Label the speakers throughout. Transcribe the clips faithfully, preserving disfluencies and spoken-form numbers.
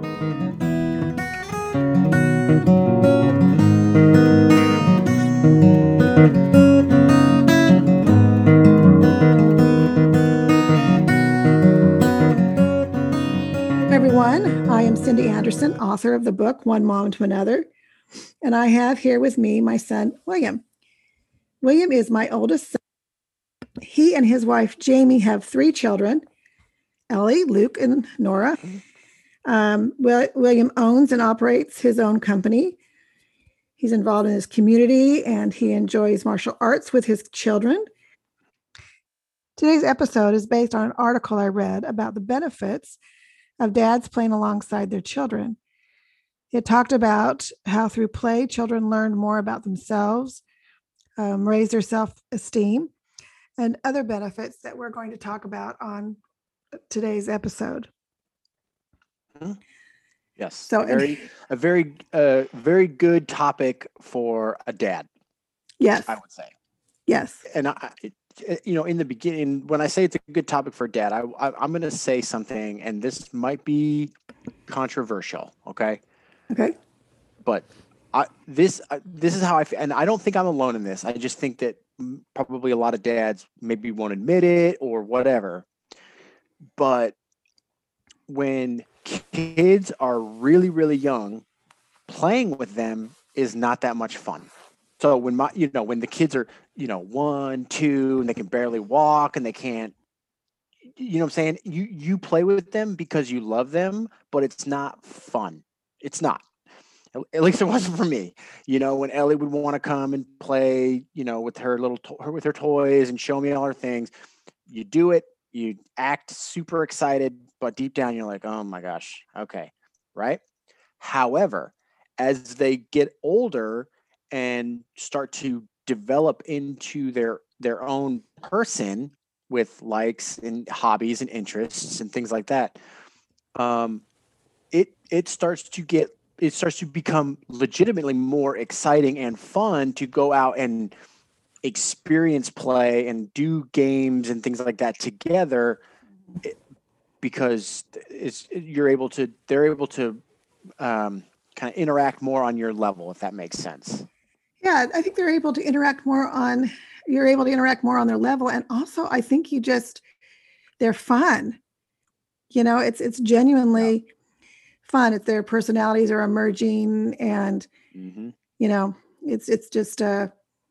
Speaker 1: Everyone, I am Cindy Anderson, author of the book One Mom to Another, and I have here with me my son, William. William is my oldest son. He and his wife, Jamie, have three children, Ellie, Luke, and Nora. Um, William owns and operates his own company. He's involved in his community, and he enjoys martial arts with his children. Today's episode is based on an article I read about the benefits of dads playing alongside their children. It talked about how through play, children learn more about themselves, um, raise their self-esteem, and other benefits that we're going to talk about on today's episode.
Speaker 2: Mm-hmm. Yes,
Speaker 1: so
Speaker 2: a very, a very, uh, very good topic for a dad.
Speaker 1: Yes,
Speaker 2: I would say.
Speaker 1: Yes,
Speaker 2: and I, you know, in the beginning, when I say it's a good topic for a dad, I, I I'm going to say something, and this might be controversial. Okay.
Speaker 1: Okay.
Speaker 2: But I, this uh, this is how I feel, and I don't think I'm alone in this. I just think that probably a lot of dads maybe won't admit it or whatever. But when kids are really, really young, playing with them is not that much fun. So when my, you know, when the kids are, you know, one, two, and they can barely walk and they can't, you know what I'm saying? You, you play with them because you love them, but it's not fun. It's not. At least it wasn't for me. You know, when Ellie would want to come and play, you know, with her little, to- her with her toys and show me all her things, you do it, you act super excited, but deep down you're like, oh my gosh, okay, right? However, as they get older and start to develop into their their own person with likes and hobbies and interests and things like that, um, it it starts to get it starts to become legitimately more exciting and fun to go out and experience play and do games and things like that together, because it's you're able to they're able to um, kind of interact more on your level, if that makes sense.
Speaker 1: Yeah, I think they're able to interact more on you're able to interact more on their level, and also I think you just they're fun. You know, it's it's genuinely yeah. fun. If their personalities are emerging, and mm-hmm. you know, it's it's just uh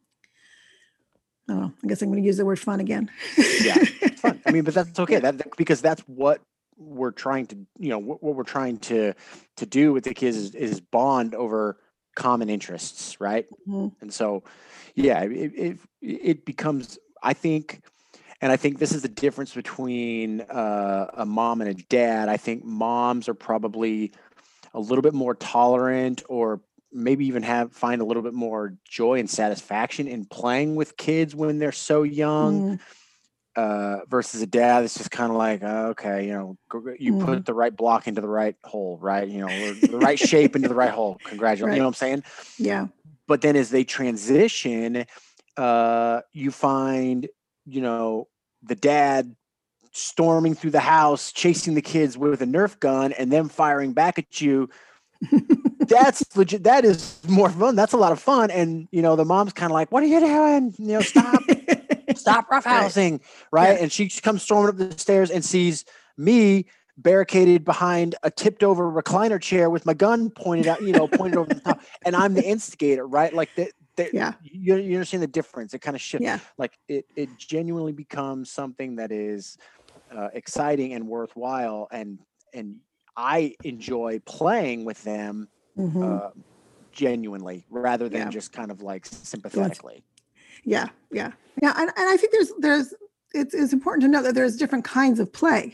Speaker 1: I don't know. I guess I'm going to use the word fun again.
Speaker 2: Yeah, it's fun. I mean, but that's okay. That, that because that's what we're trying to, you know, what, what we're trying to to do with the kids is, is bond over common interests, right? Mm-hmm. And so, yeah, it, it it becomes, I think, and I think this is the difference between uh, a mom and a dad. I think moms are probably a little bit more tolerant, or maybe even have find a little bit more joy and satisfaction in playing with kids when they're so young, mm. uh, versus a dad that's just kind of like, oh, okay, you know, you mm. put the right block into the right hole, right? You know, or the right shape into the right hole. Congratulations. Right. You know what I'm saying?
Speaker 1: Yeah.
Speaker 2: But then as they transition, uh, you find, you know, the dad storming through the house, chasing the kids with a Nerf gun and them firing back at you. That's legit. That is more fun. That's a lot of fun. And, you know, the mom's kind of like, what are you doing? You know, stop, stop roughhousing. Right. right? Yeah. And she comes storming up the stairs and sees me barricaded behind a tipped over recliner chair with my gun pointed out, you know, pointed over the top. And I'm the instigator, right? Like that. Yeah. You, you understand the difference. It kind of shifts.
Speaker 1: Yeah.
Speaker 2: Like it, it genuinely becomes something that is uh, exciting and worthwhile. And, and I enjoy playing with them. Mm-hmm. Uh, genuinely, rather than yeah. just kind of like sympathetically.
Speaker 1: Yeah, yeah, yeah, and, and I think there's there's it's it's important to know that there's different kinds of play.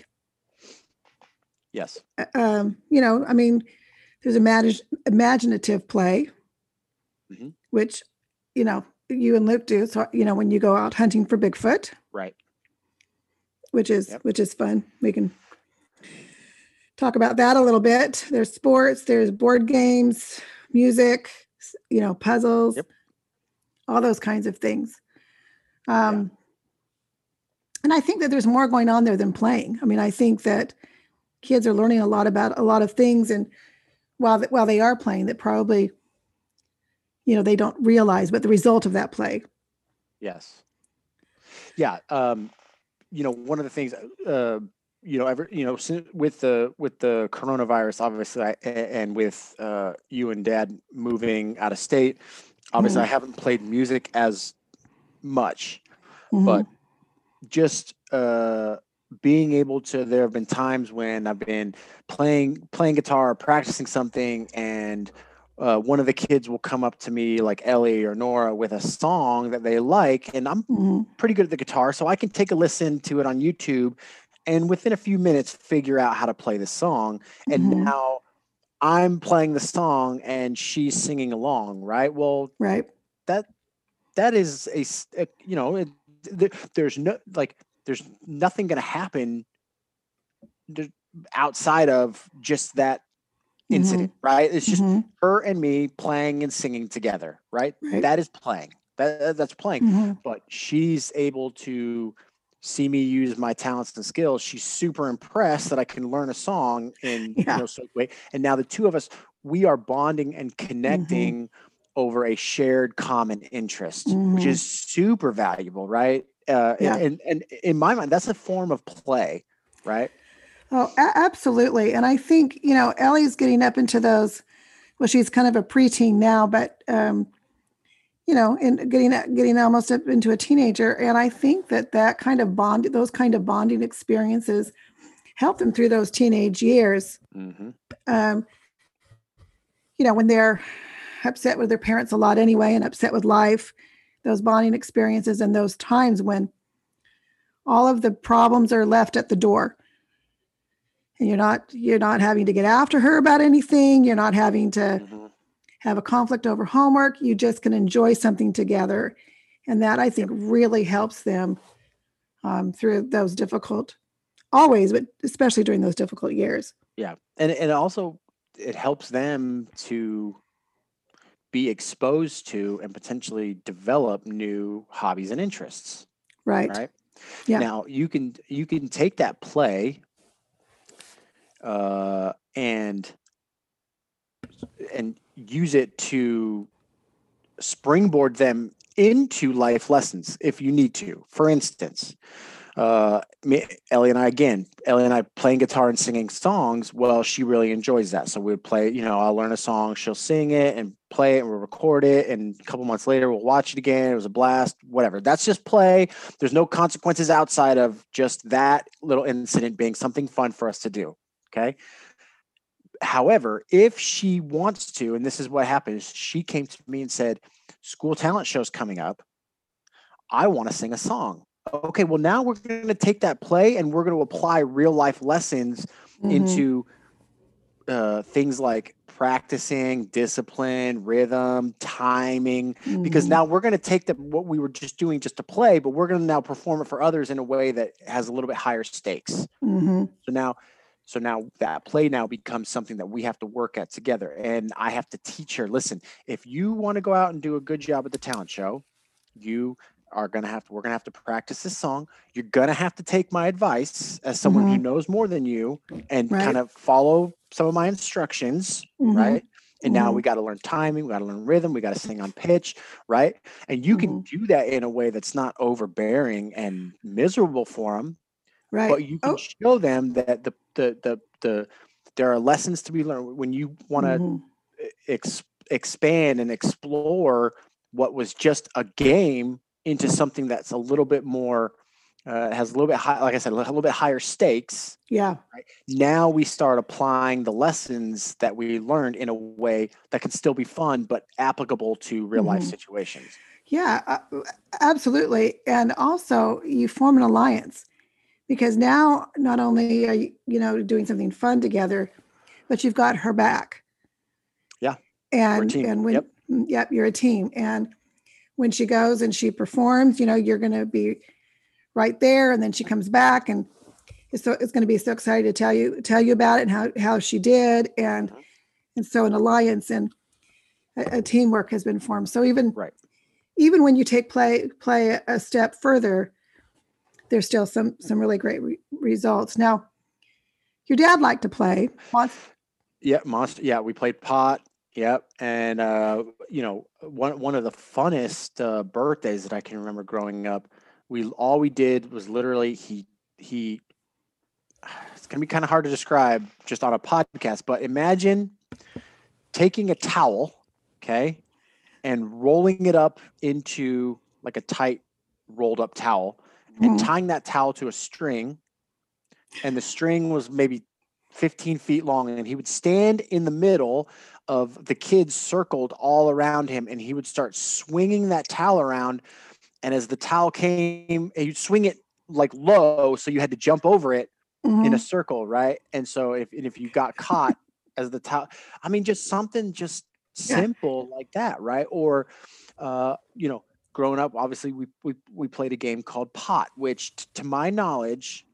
Speaker 2: Yes.
Speaker 1: Um, you know, I mean, there's imag- imaginative play, mm-hmm. which, you know, you and Luke do. So, you know, when you go out hunting for Bigfoot,
Speaker 2: right?
Speaker 1: Which is yep. which is fun. We can talk about that a little bit. There's sports, there's board games, music, you know, puzzles, yep. all those kinds of things. Um, yeah. And I think that there's more going on there than playing. I mean, I think that kids are learning a lot about a lot of things, and while while they are playing, that probably, you know, they don't realize, but the result of that play.
Speaker 2: Yes. Yeah. Um, you know, one of the things, uh, you know, ever, you know, with the with the coronavirus, obviously, I, and with uh, you and Dad moving out of state, obviously,
Speaker 1: Mm-hmm.
Speaker 2: I haven't played music as much,
Speaker 1: Mm-hmm.
Speaker 2: but just uh, being able to. There have been times when I've been playing playing guitar, practicing something, and uh, one of the kids will come up to me, like Ellie or Nora, with a song that they like, and I'm
Speaker 1: Mm-hmm.
Speaker 2: pretty good at the guitar, so I can take a listen to it on YouTube, and within a few minutes, figure out how to play the song. And
Speaker 1: Mm-hmm.
Speaker 2: now I'm playing the song, and she's singing along. Right? Well,
Speaker 1: Right.
Speaker 2: that that is a, s- a- you know, it, there, there's no like there's nothing going to happen th- outside of just that
Speaker 1: Mm-hmm.
Speaker 2: incident, right? It's just
Speaker 1: Mm-hmm.
Speaker 2: her and me playing and singing together, right?
Speaker 1: Right.
Speaker 2: That is playing. That that's playing.
Speaker 1: Mm-hmm.
Speaker 2: But she's able to see me use my talents and skills. She's super impressed that I can learn a song in, you
Speaker 1: Yeah.
Speaker 2: know, so way. And now the two of us, we are bonding and
Speaker 1: Mm-hmm.
Speaker 2: connecting over a shared common interest, which
Speaker 1: Mm-hmm.
Speaker 2: is super valuable, right? Uh,
Speaker 1: Yeah.
Speaker 2: and and in my mind, that's a form of play, right?
Speaker 1: Oh, a- absolutely. And I think, you know, Ellie's getting up into those, well, she's kind of a preteen now, but, um, you know, and getting, getting almost up into a teenager. And I think that that kind of bond, those kind of bonding experiences help them through those teenage years.
Speaker 2: Mm-hmm.
Speaker 1: Um, you know, when they're upset with their parents a lot anyway, and upset with life, those bonding experiences and those times when all of the problems are left at the door, and you're not you're not having to get after her about anything, you're not having to
Speaker 2: Mm-hmm.
Speaker 1: have a conflict over homework, you just can enjoy something together, and that I think
Speaker 2: Yep.
Speaker 1: really helps them um, through those difficult, always, but especially during those difficult years.
Speaker 2: Yeah. And and also it helps them to be exposed to and potentially develop new hobbies and interests,
Speaker 1: Right.
Speaker 2: right?
Speaker 1: Yeah.
Speaker 2: Now you can you can take that play uh, and and use it to springboard them into life lessons if you need to. For instance, uh, me, Ellie and I, again, Ellie and I playing guitar and singing songs. Well, she really enjoys that. So we would play, you know, I'll learn a song, she'll sing it and play it, and we'll record it. And a couple months later, we'll watch it again. It was a blast, whatever. That's just play. There's no consequences outside of just that little incident being something fun for us to do. Okay. However, if she wants to, and this is what happens, she came to me and said, school talent show's coming up. I want to sing a song. Okay, well, now we're going to take that play and we're going to apply real life lessons
Speaker 1: Mm-hmm.
Speaker 2: into uh, things like practicing, discipline, rhythm, timing, because
Speaker 1: Mm-hmm.
Speaker 2: now we're going to take the, what we were just doing just to play, but we're going to now perform it for others in a way that has a little bit higher stakes.
Speaker 1: Mm-hmm.
Speaker 2: So now, so now that play now becomes something that we have to work at together. And I have to teach her, listen, if you want to go out and do a good job at the talent show, you are going to have to, we're going to have to practice this song. You're going to have to take my advice as someone who
Speaker 1: Mm-hmm.
Speaker 2: knows more than you and kind
Speaker 1: Right.
Speaker 2: of follow some of my instructions.
Speaker 1: Mm-hmm.
Speaker 2: Right. And now
Speaker 1: Mm-hmm.
Speaker 2: we got to learn timing. We got to learn rhythm. We got to sing on pitch. Right. And you
Speaker 1: Mm-hmm.
Speaker 2: can do that in a way that's not overbearing and miserable for them,
Speaker 1: Right.
Speaker 2: but you can
Speaker 1: Oh.
Speaker 2: show them that the, the, the, the, there are lessons to be learned when you want to
Speaker 1: Mm-hmm.
Speaker 2: ex- expand and explore what was just a game into something that's a little bit more uh, has a little bit high, like I said, a little bit higher stakes.
Speaker 1: Yeah.
Speaker 2: Right? Now we start applying the lessons that we learned in a way that can still be fun but applicable to real life
Speaker 1: Mm-hmm.
Speaker 2: situations.
Speaker 1: Yeah, uh, absolutely. And also, you form an alliance because now not only are you, you know, doing something fun together, but you've got her back.
Speaker 2: Yeah, we're a
Speaker 1: And
Speaker 2: team.
Speaker 1: and when
Speaker 2: Yep.
Speaker 1: yep, you're a team. And when she goes and she performs, you know, you're going to be right there. And then she comes back, and it's so it's going to be so excited to tell you tell you about it and how how she did. And
Speaker 2: Mhm.
Speaker 1: and so an alliance and a, a teamwork has been formed. So even
Speaker 2: Right.
Speaker 1: even when you take play play a step further, there's still some some really great re- results. Now, your dad liked to play. Monster.
Speaker 2: Yeah, monster. Yeah, we played pot. Yep, and uh, you know, one one of the funnest uh, birthdays that I can remember growing up, we all we did was literally he he. It's gonna be kind of hard to describe just on a podcast, but imagine taking a towel, okay, and rolling it up into like a tight rolled up towel, and
Speaker 1: Mm.
Speaker 2: tying that towel to a string, and the string was maybe fifteen feet long, and he would stand in the middle of the kids circled all around him, and he would start swinging that towel around, and as the towel came, he'd swing it like low, so you had to jump over it in a
Speaker 1: Mhm.
Speaker 2: circle, right? And so if and if you got caught as the towel, I mean, just something just
Speaker 1: Yeah.
Speaker 2: simple like that, right? Or uh, you know, growing up, obviously we we we played a game called Pot, which t- to my knowledge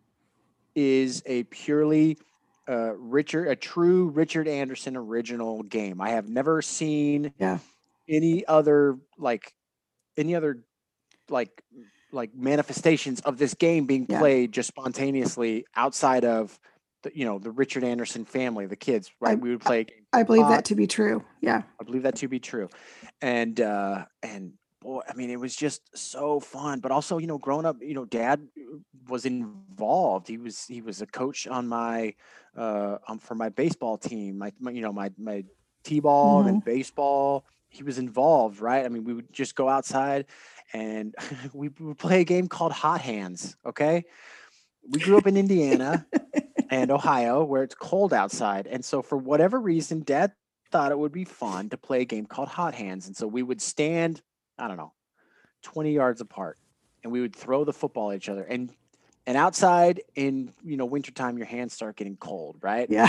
Speaker 2: is a purely uh, Richard, a true Richard Anderson original game. I have never seen
Speaker 1: Yeah.
Speaker 2: any other like any other like like manifestations of this game being
Speaker 1: Yeah.
Speaker 2: played just spontaneously outside of the, you know, the Richard Anderson family, the kids, right?
Speaker 1: I
Speaker 2: We would play a game
Speaker 1: I
Speaker 2: called
Speaker 1: believe that
Speaker 2: Pot.
Speaker 1: to be true. Yeah.
Speaker 2: I believe that to be true. And uh and boy, I mean, it was just so fun. But also, you know, growing up, you know, dad was involved. He was he was a coach on my uh um, for my baseball team, my, my you know, my my T-ball
Speaker 1: Hmm.
Speaker 2: and baseball. He was involved, right? I mean, we would just go outside and we would play a game called Hot Hands. Okay. We grew up in Indiana and Ohio where it's cold outside. And so for whatever reason, dad thought it would be fun to play a game called Hot Hands. And so we would stand, I don't know, twenty yards apart and we would throw the football at each other. And and outside in, you know, wintertime, your hands start getting cold, right?
Speaker 1: Yeah.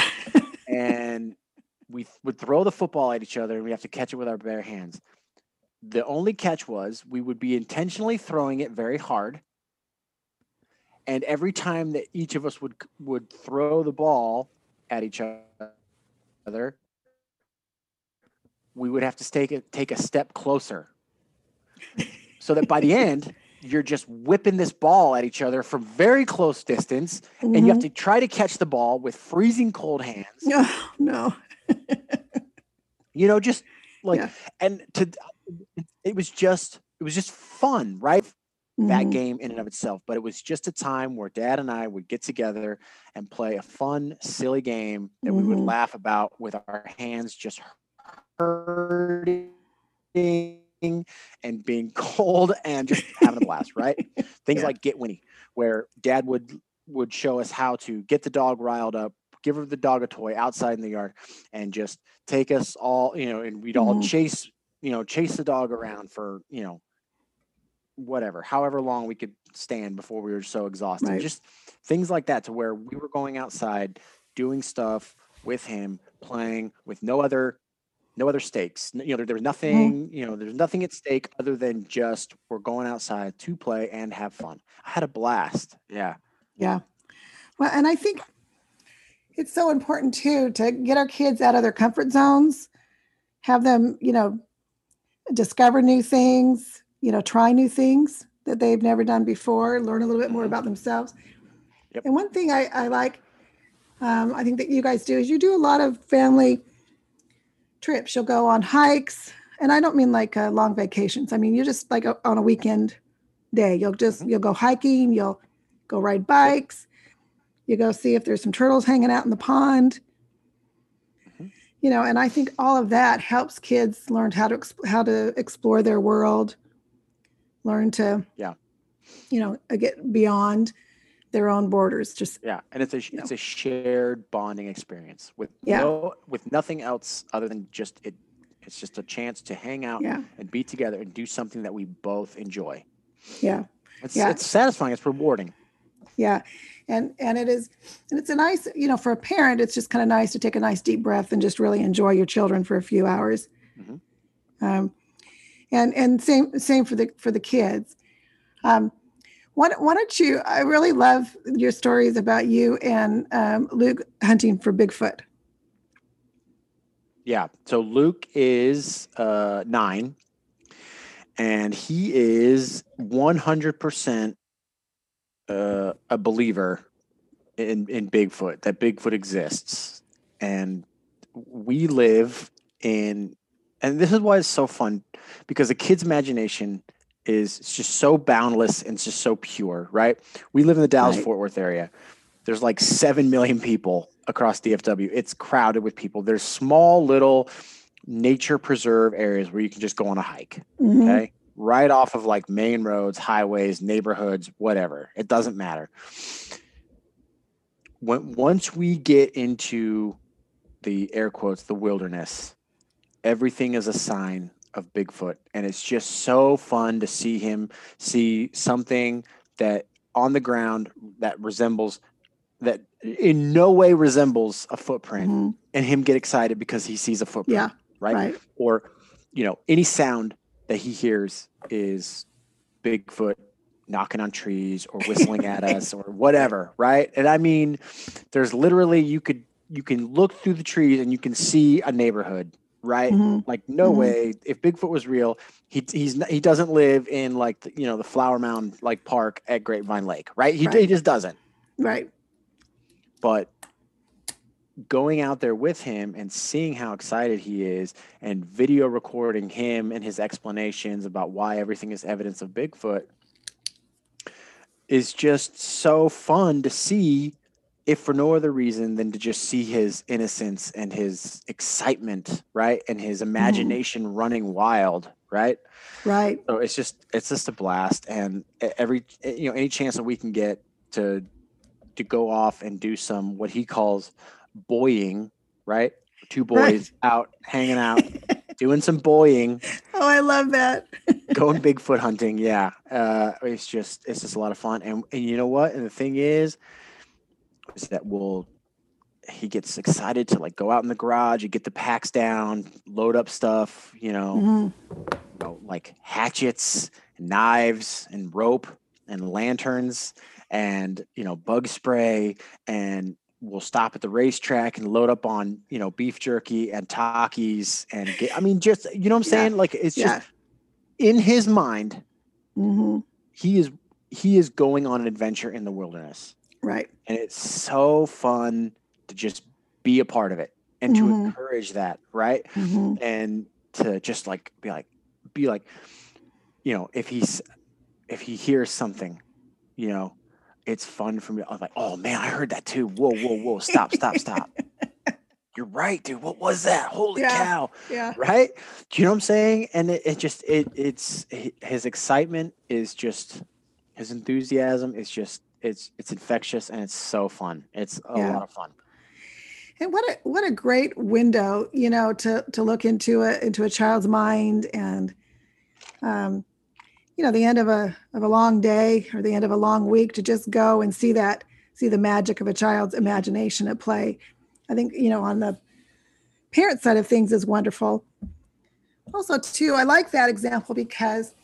Speaker 2: And we th- would throw the football at each other and we have to catch it with our bare hands. The only catch was we would be intentionally throwing it very hard. And every time that each of us would would throw the ball at each other, we would have to take a, take a step closer so that by the end, you're just whipping this ball at each other from very close distance. And you have
Speaker 1: Hmm.
Speaker 2: to try to catch the ball with freezing cold hands,
Speaker 1: Oh, no.
Speaker 2: you know, just like,
Speaker 1: Yeah.
Speaker 2: and to, it was just, it was just fun, right? That
Speaker 1: Hmm.
Speaker 2: game in and of itself, but it was just a time where dad and I would get together and play a fun, silly game that we would
Speaker 1: Hmm.
Speaker 2: laugh about with our hands just hurting and being cold and just having a blast, right? Things
Speaker 1: Yeah.
Speaker 2: like Get Winnie, where dad would would show us how to get the dog riled up, give her the dog a toy outside in the yard, and just take us all, you know, and we'd all
Speaker 1: Hmm.
Speaker 2: chase, you know, chase the dog around for, you know, whatever, however long we could stand before we were so exhausted.
Speaker 1: Right.
Speaker 2: Just things like that, to where we were going outside, doing stuff with him, playing with no other no other stakes. You know, there, there was
Speaker 1: Hmm.
Speaker 2: nothing, you know, there's nothing at stake other than just we're going outside to play and have fun. I had a blast. Yeah.
Speaker 1: Yeah. Well, and I think it's so important too to get our kids out of their comfort zones, have them, you know, discover new things, you know, try new things that they've never done before, learn a little bit more
Speaker 2: Hmm.
Speaker 1: about themselves.
Speaker 2: Yep.
Speaker 1: And one thing I, I like, um, I think that you guys do is you do a lot of family trips. You'll go on hikes, and I don't mean like uh, long vacations. I mean, you just like a, on a weekend day. You'll just
Speaker 2: Hmm.
Speaker 1: you'll go hiking. You'll go ride
Speaker 2: Yep.
Speaker 1: bikes. You go see if there's some turtles hanging out in the pond.
Speaker 2: Hmm.
Speaker 1: You know, and I think all of that helps kids learn how to exp- how to explore their world, learn to,
Speaker 2: Yeah.
Speaker 1: you know, get beyond their own borders. Just,
Speaker 2: Yeah. And it's a
Speaker 1: you know,
Speaker 2: it's a shared bonding experience with
Speaker 1: yeah,
Speaker 2: no with nothing else other than just it. It's just a chance to hang out
Speaker 1: yeah,
Speaker 2: and be together and do something that we both enjoy.
Speaker 1: yeah,
Speaker 2: It's
Speaker 1: yeah,
Speaker 2: it's satisfying. It's rewarding.
Speaker 1: yeah. And and it is, and it's a nice, you know, for a parent, it's just kind of nice to take a nice deep breath and just really enjoy your children for a few hours.
Speaker 2: Hmm.
Speaker 1: Um, and and same same for the for the kids. Um, why, why don't you? I really love your stories about you and um, Luke hunting for Bigfoot.
Speaker 2: Yeah. So Luke is uh, nine, and he is one hundred percent uh, a believer in in Bigfoot, that Bigfoot exists, and we live in, and this is why it's so fun, because a kid's imagination is it's just so boundless and it's just so pure, right? We live in the Dallas
Speaker 1: Right.
Speaker 2: Fort Worth area. There's like seven million people across D F W. It's crowded with people. There's small little nature preserve areas where you can just go on a hike.
Speaker 1: Mhm.
Speaker 2: Okay. Right off of like main roads, highways, neighborhoods, whatever. It doesn't matter. When, once we get into the air quotes, the wilderness, everything is a sign of Bigfoot. And it's just so fun to see him see something that on the ground that resembles, that in no way resembles a footprint,
Speaker 1: Mhm.
Speaker 2: and him get excited because he sees a footprint.
Speaker 1: Yeah.
Speaker 2: Right?
Speaker 1: Right.
Speaker 2: Or, you know, any sound that he hears is Bigfoot knocking on trees or whistling at us or whatever, right? And I mean, there's literally, you could you can look through the trees and you can see a neighborhood, right?
Speaker 1: Mhm.
Speaker 2: Like no
Speaker 1: Mhm.
Speaker 2: way, if Bigfoot was real, he he's not, he doesn't live in like the, you know, the Flower Mound like park at Grapevine Lake, right? He
Speaker 1: Right.
Speaker 2: he just doesn't.
Speaker 1: Right.
Speaker 2: But going out there with him and seeing how excited he is and video recording him and his explanations about why everything is evidence of Bigfoot is just so fun to see, if for no other reason than to just see his innocence and his excitement, right? And his imagination mm-hmm. running wild, right?
Speaker 1: Right.
Speaker 2: So it's just it's just a blast. And every you know, any chance that we can get to to go off and do some what he calls boying, right? Two boys right. out hanging out, doing some boying.
Speaker 1: Oh, I love that.
Speaker 2: Going Bigfoot hunting, yeah. Uh, it's just it's just a lot of fun. And, and you know what? And the thing is, is that we'll he gets excited to like go out in the garage, you get the packs down, load up stuff, you know, mm-hmm. you know, like hatchets, and knives, and rope, and lanterns, and you know, bug spray, and we'll stop at the racetrack and load up on, you know, beef jerky and Takis, and get, I mean, just you know what I'm saying? Yeah. Like it's just yeah. in his mind, mm-hmm. he is he is going on an adventure in the wilderness.
Speaker 1: Right.
Speaker 2: And it's so fun to just be a part of it and mm-hmm. to encourage that, right? Mm-hmm. And to just like be like be like, you know, if he's if he hears something, you know, it's fun for me. I'm like, oh man, I heard that too. Whoa, whoa, whoa, stop, stop, stop. You're right, dude. What was that? Holy
Speaker 1: yeah.
Speaker 2: cow.
Speaker 1: Yeah.
Speaker 2: Right? Do you know what I'm saying? And it, it just it it's his excitement is just his enthusiasm is just It's it's infectious and it's so fun. It's a yeah. lot of fun.
Speaker 1: And what a what a great window, you know, to to look into a into a child's mind, and um, you know, the end of a of a long day or the end of a long week, to just go and see that see the magic of a child's imagination at play. I think, you know, on the parent side of things is wonderful. Also, too, I like that example because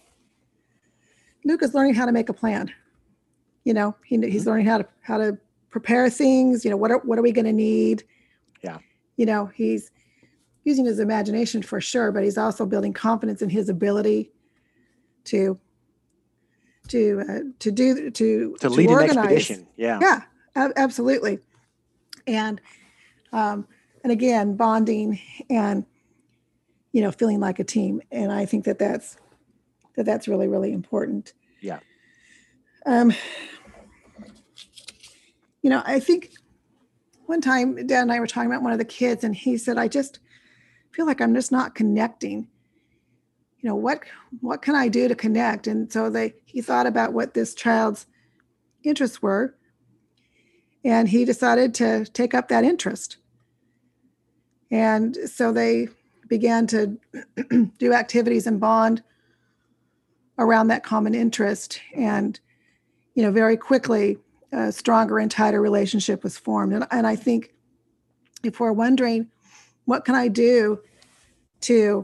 Speaker 1: Luke is learning how to make a plan. You know, he, he's learning how to how to prepare things. You know, what are what are we going to need?
Speaker 2: Yeah.
Speaker 1: You know, he's using his imagination for sure, but he's also building confidence in his ability to to uh, to do to
Speaker 2: to,
Speaker 1: to
Speaker 2: lead
Speaker 1: organize.
Speaker 2: an expedition. Yeah.
Speaker 1: Yeah, a- absolutely. And um, and again, bonding and you know, feeling like a team. And I think that that's that that's really really important.
Speaker 2: Yeah.
Speaker 1: Um, you know, I think one time Dad and I were talking about one of the kids, and he said, I just feel like I'm just not connecting. You know, what what can I do to connect? And so they he thought about what this child's interests were, and he decided to take up that interest. And so they began to do activities and bond around that common interest. And you know, very quickly, a stronger and tighter relationship was formed. And, and I think if we're wondering, what can I do to,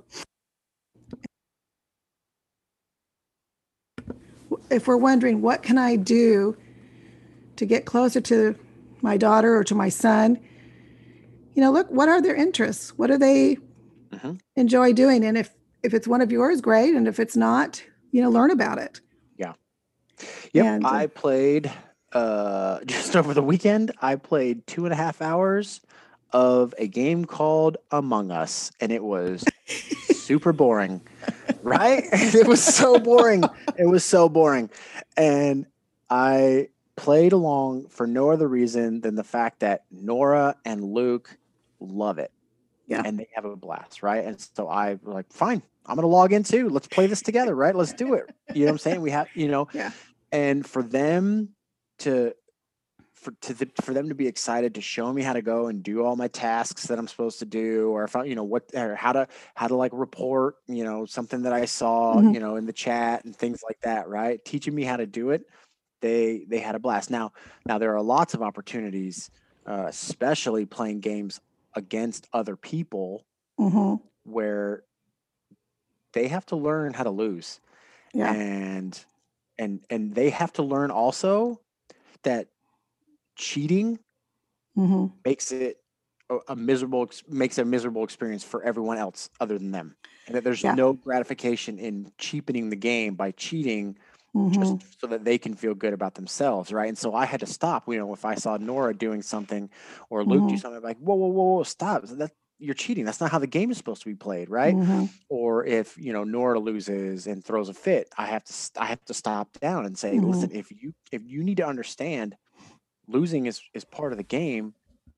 Speaker 1: if we're wondering, what can I do to get closer to my daughter or to my son, you know, look, what are their interests? What do they mm-hmm. enjoy doing? And if, if it's one of yours, great. And if it's not, you know, learn about it.
Speaker 2: Yeah. Yep. And, I played uh, just over the weekend, I played two and a half hours of a game called Among Us, and it was super boring, right? It was so boring. It was so boring. And I played along for no other reason than the fact that Nora and Luke love it.
Speaker 1: Yeah.
Speaker 2: And they have a blast, right? And so I was like, fine, I'm gonna log in too. Let's play this together, right? Let's do it. You know what I'm saying? We have, you know,
Speaker 1: Yeah.
Speaker 2: and for them to for to the, for them to be excited to show me how to go and do all my tasks that I'm supposed to do, or if I, you know, what or how to how to like report, you know, something that I saw,
Speaker 1: Mhm.
Speaker 2: you know, in the chat and things like that, right? Teaching me how to do it. They they had a blast. Now now there are lots of opportunities, uh, especially playing games against other people
Speaker 1: Mhm.
Speaker 2: where they have to learn how to lose,
Speaker 1: Yeah.
Speaker 2: and and and they have to learn also that cheating
Speaker 1: Mhm.
Speaker 2: makes it a, a miserable ex- makes it a miserable experience for everyone else other than them, and that there's
Speaker 1: Yeah.
Speaker 2: no gratification in cheapening the game by cheating just
Speaker 1: Mhm.
Speaker 2: so that they can feel good about themselves, right? And so I had to stop. You know, if I saw Nora doing something or Luke do
Speaker 1: Mhm.
Speaker 2: something, I'm like, whoa, whoa, whoa, whoa, stop! That you're cheating. That's not how the game is supposed to be played, right?
Speaker 1: Mhm.
Speaker 2: Or if you know Nora loses and throws a fit, I have to st- I have to stop down and say, listen,
Speaker 1: Mhm.
Speaker 2: if you if you need to understand losing is is part of the game.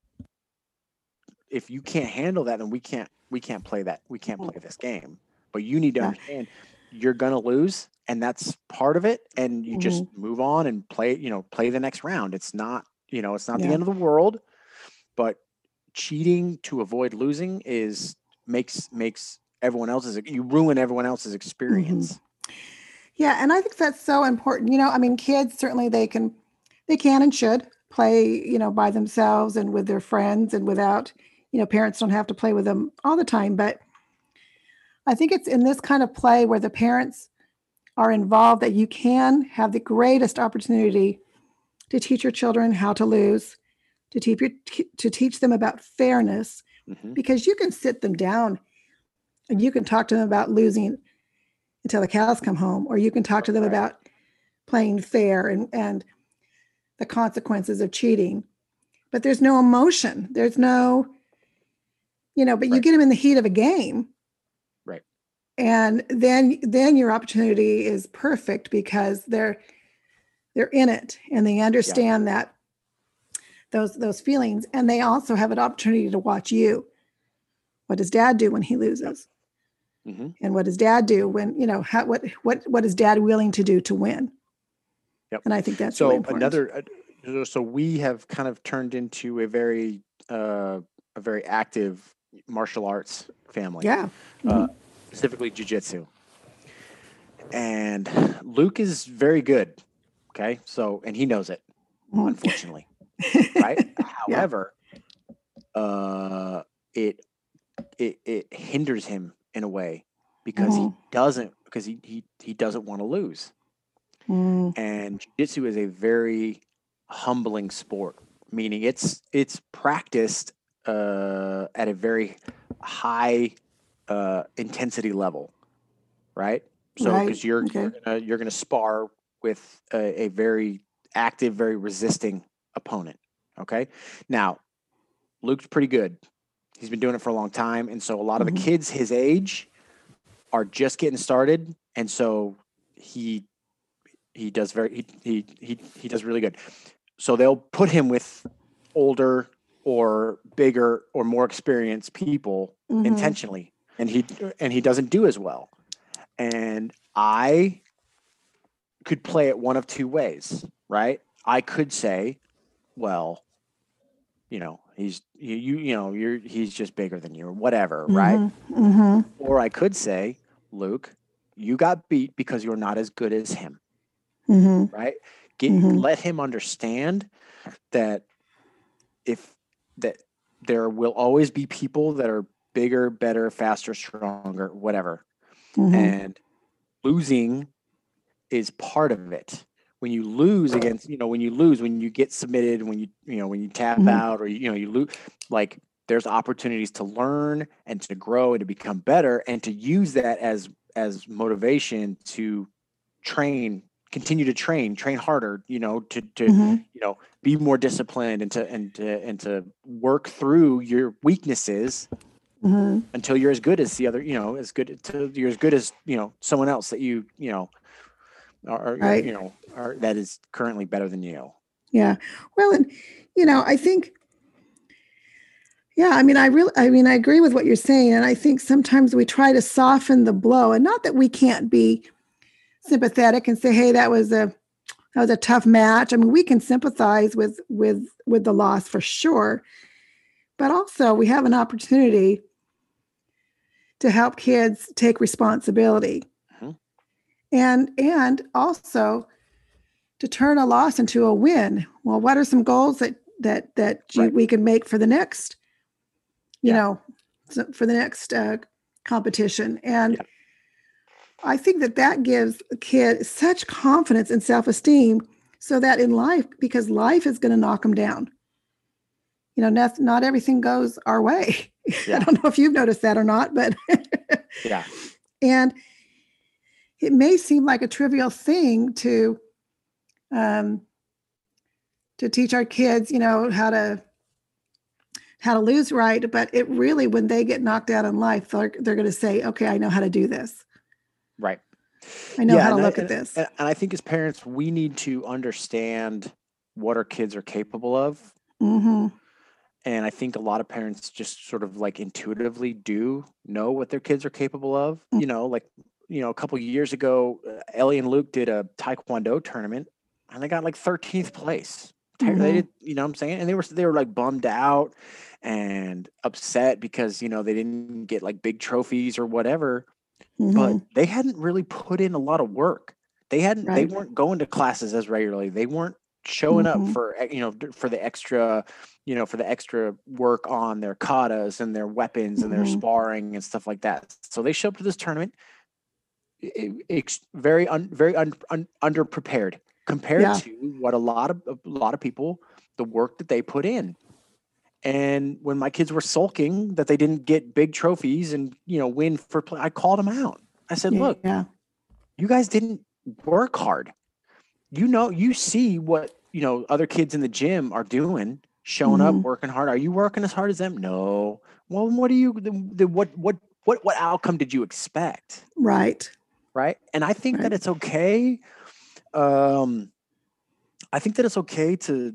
Speaker 2: If you can't handle that, then we can't we can't play that. We can't
Speaker 1: Mhm.
Speaker 2: play this game. But you need to
Speaker 1: Yeah.
Speaker 2: understand you're gonna lose, and that's part of it. And you just
Speaker 1: Mhm.
Speaker 2: move on and play. You know, play the next round. It's not you know it's not the
Speaker 1: Yeah.
Speaker 2: end of the world. But cheating to avoid losing is makes makes everyone else's you ruin everyone else's
Speaker 1: Mhm.
Speaker 2: experience.
Speaker 1: Yeah, and I think that's so important. You know, I mean, kids certainly they can, they can and should play, you know, by themselves and with their friends and without, you know, parents don't have to play with them all the time. But I think it's in this kind of play where the parents are involved that you can have the greatest opportunity to teach your children how to lose, to teach your, to teach them about fairness,
Speaker 2: Hmm.
Speaker 1: because you can sit them down and you can talk to them about losing until the cows come home, or you can talk to them
Speaker 2: Right.
Speaker 1: about playing fair and, and the consequences of cheating. But there's no emotion. There's no, you know, but you
Speaker 2: Right.
Speaker 1: get them in the heat of a game.
Speaker 2: Right.
Speaker 1: And then then your opportunity is perfect because they're they're in it and they
Speaker 2: Yeah.
Speaker 1: understand that those those feelings, and they also have an opportunity to watch you. What does dad do when he
Speaker 2: Yep.
Speaker 1: loses?
Speaker 2: Hmm.
Speaker 1: And what does dad do when, you know, how, what what what is dad willing to do to win?
Speaker 2: Yep.
Speaker 1: And I think that's really
Speaker 2: So
Speaker 1: important.
Speaker 2: another, uh, so we have kind of turned into a very, uh, a very active martial arts family,
Speaker 1: Yeah.
Speaker 2: uh,
Speaker 1: Mhm.
Speaker 2: specifically jujitsu. And Luke is very good. Okay. So, and he knows it,
Speaker 1: Mhm.
Speaker 2: unfortunately. Right.
Speaker 1: Yeah.
Speaker 2: However, uh, it, it, it hinders him in a way because he
Speaker 1: Mhm.
Speaker 2: doesn't, because he, he, he doesn't want to lose.
Speaker 1: Mhm.
Speaker 2: And jiu-jitsu is a very humbling sport, meaning it's it's practiced uh, at a very high uh, intensity level, right? So
Speaker 1: Right.
Speaker 2: because you're
Speaker 1: Okay.
Speaker 2: you're gonna you're gonna spar with a, a very active, very resisting opponent. Okay, now Luke's pretty good. He's been doing it for a long time, and so a lot of the
Speaker 1: Mhm.
Speaker 2: kids his age are just getting started, and so he he does very he he he, he does really good. So they'll put him with older or bigger or more experienced people
Speaker 1: Mhm.
Speaker 2: intentionally, and he and he doesn't do as well. And I could play it one of two ways, right? I could say, well, you know, he's you you, you know, you're he's just bigger than you or whatever, right?
Speaker 1: Mhm. Mhm.
Speaker 2: Or I could say, Luke, you got beat because you're not as good as him,
Speaker 1: Mhm.
Speaker 2: right? Get
Speaker 1: Mhm.
Speaker 2: let him understand that if that there will always be people that are bigger, better, faster, stronger, whatever.
Speaker 1: Mhm.
Speaker 2: And losing is part of it. When you lose against, you know, when you lose, when you get submitted, when you, you know, when you tap
Speaker 1: Mhm.
Speaker 2: out or, you know, you lose, like there's opportunities to learn and to grow and to become better and to use that as, as motivation to train continue to train, train harder, you know, to, to,
Speaker 1: Mm-hmm.
Speaker 2: you know, be more disciplined and to, and to, and to work through your weaknesses
Speaker 1: Mm-hmm.
Speaker 2: until you're as good as the other, you know, as good to you're as good as, you know, someone else that you, you know, are,
Speaker 1: Right.
Speaker 2: you know, are that is currently better than you.
Speaker 1: Yeah. Well, and, you know, I think, yeah, I mean, I really, I mean, I agree with what you're saying. And I think sometimes we try to soften the blow, and not that we can't be sympathetic and say, hey, that was a, that was a tough match. I mean, we can sympathize with, with, with the loss for sure. But also we have an opportunity to help kids take responsibility. Mm-hmm. And, and also to turn a loss into a win. Well, what are some goals that, that, that you, right. we can make for the next, you yeah. know, for the next uh, competition. And yeah. I think that that gives a kid such confidence and self-esteem, so that in life, because life is going to knock them down. You know, not, not everything goes our way. Yeah. I don't know if you've noticed that or not, but
Speaker 2: yeah.
Speaker 1: And it may seem like a trivial thing to, um, to teach our kids, you know, how to, how to lose right. But it really, when they get knocked out in life, they're, they're going to say, okay, I know how to do this.
Speaker 2: Right.
Speaker 1: I know
Speaker 2: yeah,
Speaker 1: how to look
Speaker 2: I,
Speaker 1: at this.
Speaker 2: And, and I think as parents, we need to understand what our kids are capable of.
Speaker 1: Mm-hmm.
Speaker 2: And I think a lot of parents just sort of like intuitively do know what their kids are capable of. Mm-hmm. You know, like, you know, a couple of years ago, uh, Ellie and Luke did a Taekwondo tournament and they got like thirteenth place. Mm-hmm. They did, you know what I'm saying? And they were, they were like bummed out and upset because, you know, they didn't get like big trophies or whatever. Mm-hmm. But they hadn't really put in a lot of work. They hadn't, right. they weren't going to classes as regularly. They weren't showing mm-hmm. up for, you know, for the extra, you know, for the extra work on their katas and their weapons mm-hmm. and their sparring and stuff like that. So they show up to this tournament it, it, very, un, very un, un, underprepared compared yeah. to what a lot of, a lot of people, the work that they put in. And when my kids were sulking that they didn't get big trophies and, you know, win for play, I called them out. I said,
Speaker 1: yeah.
Speaker 2: look, you guys didn't work hard. You know, you see what, you know, other kids in the gym are doing, showing mm-hmm. up, working hard. Are you working as hard as them? No. Well, what do you, the, the, what, what, what, what outcome did you expect?
Speaker 1: Right.
Speaker 2: Right. And I think
Speaker 1: right.
Speaker 2: that it's okay. Um, I think that it's okay to,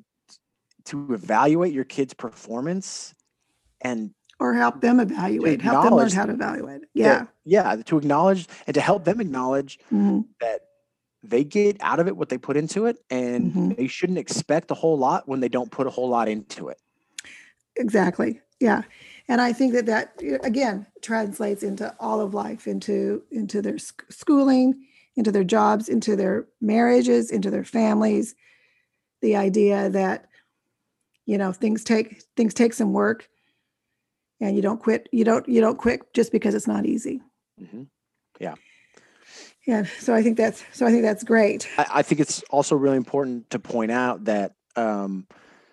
Speaker 2: to evaluate your kid's performance and
Speaker 1: or help them evaluate, help them learn how to evaluate. Yeah.
Speaker 2: That, yeah. To acknowledge and to help them acknowledge mm-hmm. that they get out of it what they put into it, and mm-hmm. they shouldn't expect a whole lot when they don't put a whole lot into it.
Speaker 1: Exactly. Yeah. And I think that that, again, translates into all of life, into, into their sc- schooling, into their jobs, into their marriages, into their families. The idea that, you know, things take, things take some work, and you don't quit. You don't, you don't quit just because it's not easy.
Speaker 2: Mm-hmm. Yeah.
Speaker 1: Yeah. So I think that's, so I think that's great.
Speaker 2: I, I think it's also really important to point out that um,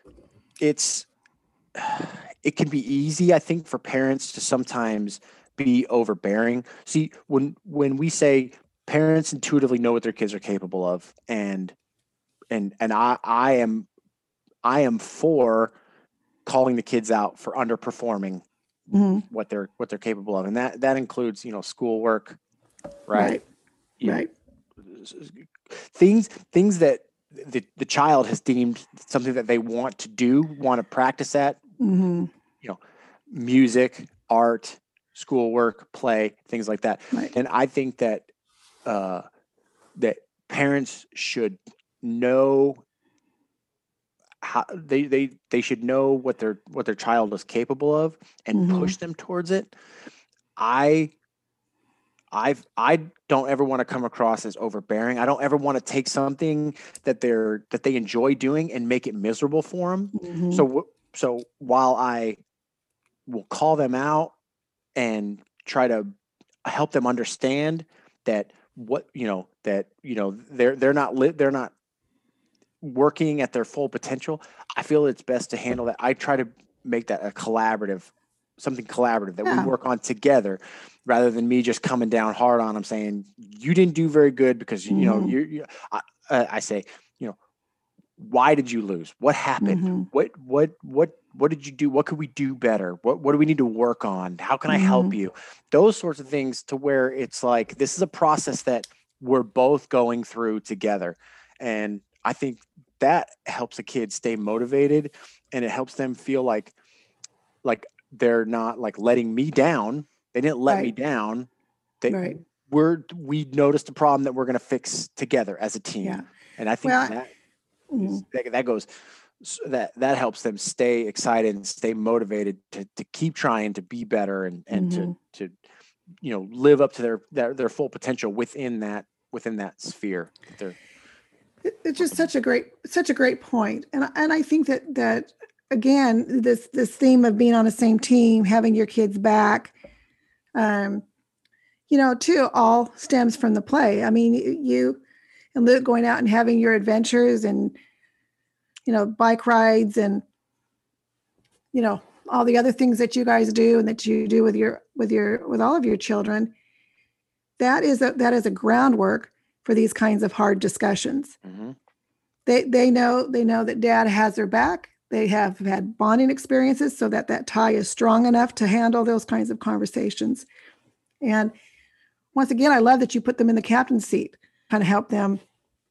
Speaker 2: it's, it can be easy, I think, for parents to sometimes be overbearing. See, when, when we say parents intuitively know what their kids are capable of, and, and, and I, I am, I am for calling the kids out for underperforming mm-hmm. what they're, what they're capable of. And that, that includes, you know, schoolwork, right?
Speaker 1: Right.
Speaker 2: You
Speaker 1: right.
Speaker 2: know, things, things that the, the child has deemed something that they want to do, want to practice at,
Speaker 1: mm-hmm.
Speaker 2: you know, music, art, schoolwork, play, things like that.
Speaker 1: Right.
Speaker 2: And I think that, uh, that parents should know how they, they, they should know what their, what their child is capable of and mm-hmm. push them towards it. I, I've, I don't ever want to come across as overbearing. I don't ever want to take something that they're, that they enjoy doing and make it miserable for them. Mm-hmm. So, so while I will call them out and try to help them understand that what, you know, that, you know, they're, they're not lit, they're not working at their full potential. I feel it's best to handle that. I try to make that a collaborative, something collaborative that yeah. we work on together, rather than me just coming down hard on them saying, you didn't do very good because, mm-hmm. you know, you're, you I, uh, I say, you know, why did you lose? What happened?
Speaker 1: Mm-hmm.
Speaker 2: What, what, what, what did you do? What could we do better? What, what do we need to work on? How can I help
Speaker 1: Mm-hmm.
Speaker 2: you? Those sorts of things, to where it's like, this is a process that we're both going through together. And I think that helps a kid stay motivated, and it helps them feel like, like they're not like letting me down. They didn't let me
Speaker 1: Right.
Speaker 2: down. They,
Speaker 1: Right.
Speaker 2: we're, we noticed a problem that we're going to fix together as a team.
Speaker 1: Yeah.
Speaker 2: And I think
Speaker 1: Well,
Speaker 2: that
Speaker 1: mm-hmm.
Speaker 2: is, that, that goes, so that, that helps them stay excited and stay motivated to, to keep trying to be better, and, and
Speaker 1: Mm-hmm.
Speaker 2: to, to, you know, live up to their, their, their full potential within that, within that sphere. That they're,
Speaker 1: It's just such a great, such a great point. And, and I think that, that again, this, this theme of being on the same team, having your kids back, um, you know, too, all stems from the play. I mean, you and Luke going out and having your adventures, and, you know, bike rides, and, you know, all the other things that you guys do and that you do with your, with your, with all of your children. That is a, that is a groundwork for these kinds of hard discussions.
Speaker 2: mm-hmm.
Speaker 1: They, they know, they know that dad has their back. They have had bonding experiences so that that tie is strong enough to handle those kinds of conversations. And once again, I love that you put them in the captain's seat, kind of help them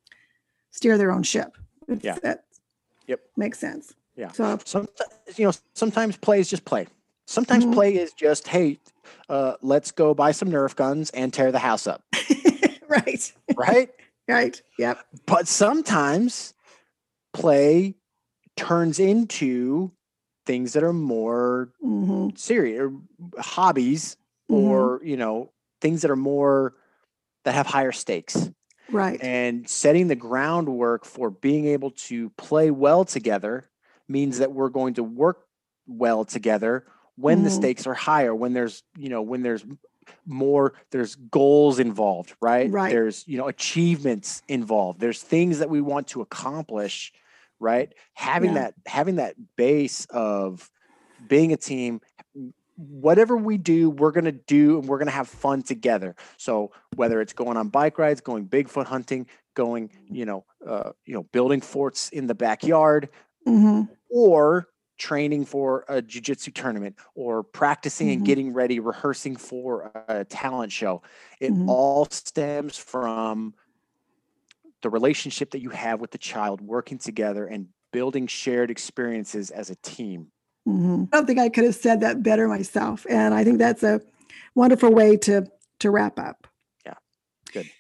Speaker 1: steer their own ship. It's,
Speaker 2: Yeah.
Speaker 1: That
Speaker 2: Yep.
Speaker 1: makes sense.
Speaker 2: Yeah.
Speaker 1: So,
Speaker 2: Sometimes, you know, sometimes play is just play. Sometimes
Speaker 1: Mhm.
Speaker 2: play is just, hey, uh, let's go buy some Nerf guns and tear the house up.
Speaker 1: right.
Speaker 2: Right.
Speaker 1: Right. Yep.
Speaker 2: But sometimes play turns into things that are more
Speaker 1: Mm-hmm.
Speaker 2: serious, or hobbies,
Speaker 1: Mm-hmm.
Speaker 2: or, you know, things that are more, that have higher stakes.
Speaker 1: Right.
Speaker 2: And setting the groundwork for being able to play well together means that we're going to work well together when
Speaker 1: Mhm.
Speaker 2: the stakes are higher, when there's, you know, when there's more, there's goals involved, right?
Speaker 1: Right.
Speaker 2: There's, you know, achievements involved. There's things that we want to accomplish, right? Having
Speaker 1: Yeah.
Speaker 2: that, having that base of being a team, whatever we do, we're going to do, and we're going to have fun together. So whether it's going on bike rides, going Bigfoot hunting, going, you know, uh, you know, building forts in the backyard,
Speaker 1: Mm-hmm.
Speaker 2: or training for a jiu-jitsu tournament, or practicing and
Speaker 1: Mhm.
Speaker 2: getting ready, rehearsing for a talent show, it
Speaker 1: Mhm.
Speaker 2: all stems from the relationship that you have with the child, working together and building shared experiences as a team.
Speaker 1: Mm-hmm. I don't think I could have said that better myself. And I think that's a wonderful way to, to wrap up.
Speaker 2: Yeah. Good.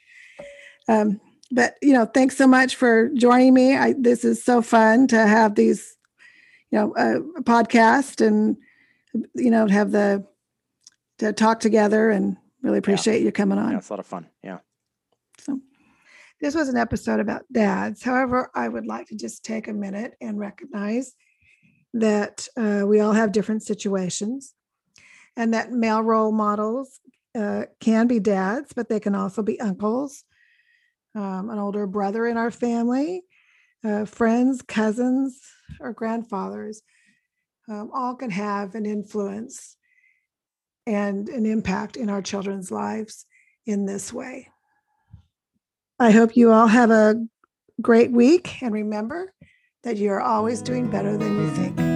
Speaker 1: Um, but, you know, thanks so much for joining me. I, this is so fun to have these, you know, uh, podcast, and, you know, have the, to talk together, and really appreciate you coming on.
Speaker 2: Yeah, it's a lot of fun. Yeah.
Speaker 1: So this was an episode about dads. However, I would like to just take a minute and recognize that uh, we all have different situations, and that male role models uh, can be dads, but they can also be uncles, um, an older brother in our family, uh, friends, cousins, or grandfathers. Um, all can have an influence and an impact in our children's lives in this way. I hope you all have a great week, and remember that you're always doing better than you think.